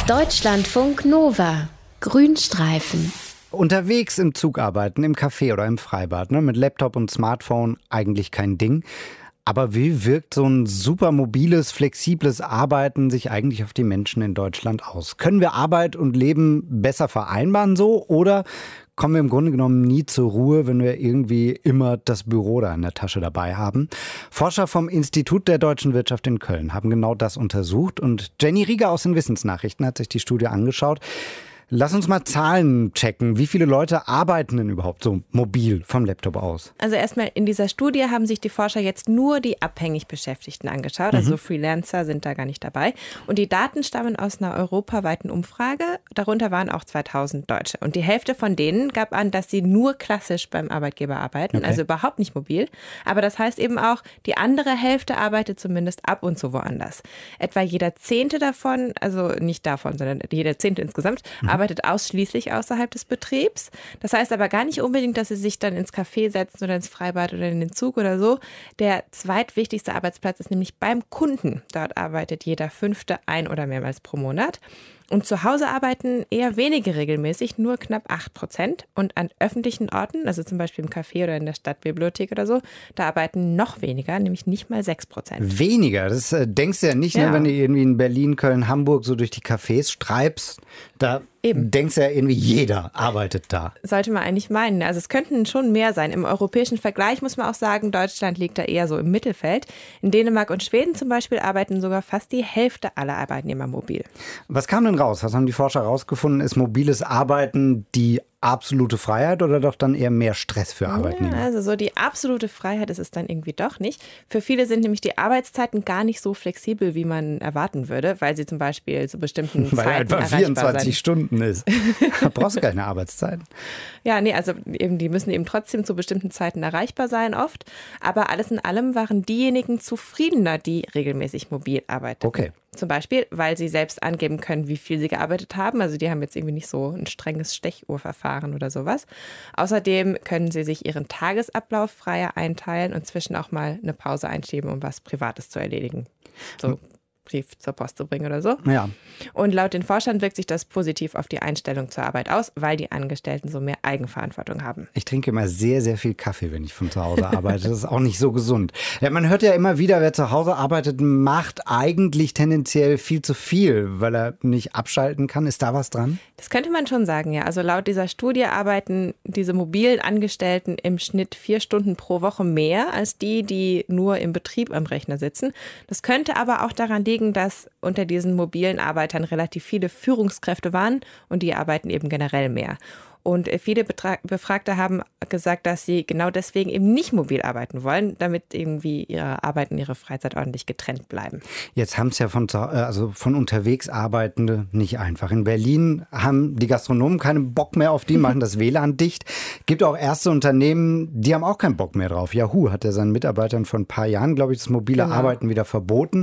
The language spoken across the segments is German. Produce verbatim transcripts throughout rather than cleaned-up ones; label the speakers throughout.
Speaker 1: Deutschlandfunk Nova. Grünstreifen.
Speaker 2: Unterwegs im Zug arbeiten, im Café oder im Freibad, ne, mit Laptop und Smartphone eigentlich kein Ding. Aber wie wirkt so ein super mobiles, flexibles Arbeiten sich eigentlich auf die Menschen in Deutschland aus? Können wir Arbeit und Leben besser vereinbaren so oder kommen wir im Grunde genommen nie zur Ruhe, wenn wir irgendwie immer das Büro da in der Tasche dabei haben? Forscher vom Institut der deutschen Wirtschaft in Köln haben genau das untersucht und Jenny Rieger aus den Wissensnachrichten hat sich die Studie angeschaut. Lass uns mal Zahlen checken. Wie viele Leute arbeiten denn überhaupt so mobil vom Laptop aus?
Speaker 3: Also erstmal in dieser Studie haben sich die Forscher jetzt nur die abhängig Beschäftigten angeschaut. Also mhm. Freelancer sind da gar nicht dabei. Und die Daten stammen aus einer europaweiten Umfrage. Darunter waren auch zweitausend Deutsche. Und die Hälfte von denen gab an, dass sie nur klassisch beim Arbeitgeber arbeiten, okay. Also überhaupt nicht mobil. Aber das heißt eben auch, die andere Hälfte arbeitet zumindest ab und zu woanders. Etwa jeder Zehnte davon, also nicht davon, sondern jeder Zehnte insgesamt, mhm. arbeitet ausschließlich außerhalb des Betriebs. Das heißt aber gar nicht unbedingt, dass sie sich dann ins Café setzen oder ins Freibad oder in den Zug oder so. Der zweitwichtigste Arbeitsplatz ist nämlich beim Kunden. Dort arbeitet jeder Fünfte ein- oder mehrmals pro Monat. Und zu Hause arbeiten eher wenige regelmäßig, nur knapp acht Prozent. Und an öffentlichen Orten, also zum Beispiel im Café oder in der Stadtbibliothek oder so, da arbeiten noch weniger, nämlich nicht mal sechs Prozent.
Speaker 2: Weniger? Das äh, denkst du ja nicht, ja. Ne, wenn du irgendwie in Berlin, Köln, Hamburg so durch die Cafés streibst. Da Eben. denkst du ja irgendwie, jeder arbeitet da.
Speaker 3: Sollte man eigentlich meinen. Also es könnten schon mehr sein. Im europäischen Vergleich muss man auch sagen, Deutschland liegt da eher so im Mittelfeld. In Dänemark und Schweden zum Beispiel arbeiten sogar fast die Hälfte aller Arbeitnehmer mobil.
Speaker 2: Was kam denn raus? Was haben die Forscher rausgefunden? Ist mobiles Arbeiten die absolute Freiheit oder doch dann eher mehr Stress für Arbeitnehmer?
Speaker 3: Ja, also so die absolute Freiheit ist es dann irgendwie doch nicht. Für viele sind nämlich die Arbeitszeiten gar nicht so flexibel, wie man erwarten würde, weil sie zum Beispiel zu bestimmten
Speaker 2: weil
Speaker 3: Zeiten
Speaker 2: etwa
Speaker 3: erreichbar
Speaker 2: vierundzwanzig
Speaker 3: sein.
Speaker 2: Stunden ist. Da brauchst du keine Arbeitszeit.
Speaker 3: Ja, nee, also eben, die müssen eben trotzdem zu bestimmten Zeiten erreichbar sein oft. Aber alles in allem waren diejenigen zufriedener, die regelmäßig mobil arbeiteten.
Speaker 2: Okay.
Speaker 3: Zum Beispiel, weil sie selbst angeben können, wie viel sie gearbeitet haben. Also die haben jetzt irgendwie nicht so ein strenges Stechuhrverfahren oder sowas. Außerdem können sie sich ihren Tagesablauf freier einteilen und zwischen auch mal eine Pause einschieben, um was Privates zu erledigen. So Brief zur Post zu bringen oder so.
Speaker 2: Ja. Und
Speaker 3: laut den Forschern wirkt sich das positiv auf die Einstellung zur Arbeit aus, weil die Angestellten so mehr Eigenverantwortung haben.
Speaker 2: Ich trinke immer sehr, sehr viel Kaffee, wenn ich von zu Hause arbeite. Das ist auch nicht so gesund. Ja, man hört ja immer wieder, wer zu Hause arbeitet, macht eigentlich tendenziell viel zu viel, weil er nicht abschalten kann. Ist da was dran?
Speaker 3: Das könnte man schon sagen, ja. Also laut dieser Studie arbeiten diese mobilen Angestellten im Schnitt vier Stunden pro Woche mehr als die, die nur im Betrieb am Rechner sitzen. Das könnte aber auch daran liegen, dass unter diesen mobilen Arbeitern relativ viele Führungskräfte waren und die arbeiten eben generell mehr. Und viele Betra- Befragte haben gesagt, dass sie genau deswegen eben nicht mobil arbeiten wollen, damit irgendwie ihre Arbeit und ihre Freizeit ordentlich getrennt bleiben.
Speaker 2: Jetzt haben es ja von, also von unterwegs Arbeitende nicht einfach. In Berlin haben die Gastronomen keinen Bock mehr auf die, machen das W L A N dicht. Gibt auch erste Unternehmen, die haben auch keinen Bock mehr drauf. Yahoo hat ja seinen Mitarbeitern vor ein paar Jahren, glaube ich, das mobile genau. Arbeiten wieder verboten,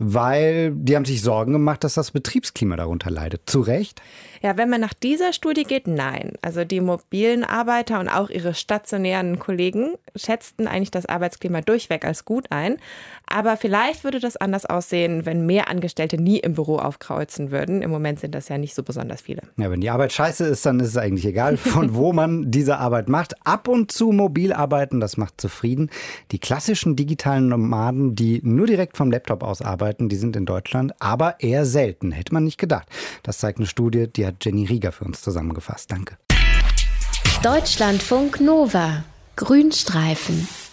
Speaker 2: weil die haben sich Sorgen gemacht, dass das Betriebsklima darunter leidet. Zu Recht?
Speaker 3: Ja, wenn man nach dieser Studie geht, nein. Also die mobilen Arbeiter und auch ihre stationären Kollegen schätzten eigentlich das Arbeitsklima durchweg als gut ein. Aber vielleicht würde das anders aussehen, wenn mehr Angestellte nie im Büro aufkreuzen würden. Im Moment sind das ja nicht so besonders viele.
Speaker 2: Ja, wenn die Arbeit scheiße ist, dann ist es eigentlich egal, von wo man diese Arbeit macht. Ab und zu mobil arbeiten, das macht zufrieden. Die klassischen digitalen Nomaden, die nur direkt vom Laptop aus arbeiten, die sind in Deutschland, aber eher selten. Hätte man nicht gedacht. Das zeigt eine Studie, die hat Jenny Rieger für uns zusammengefasst. Danke.
Speaker 1: Deutschlandfunk Nova. Grünstreifen.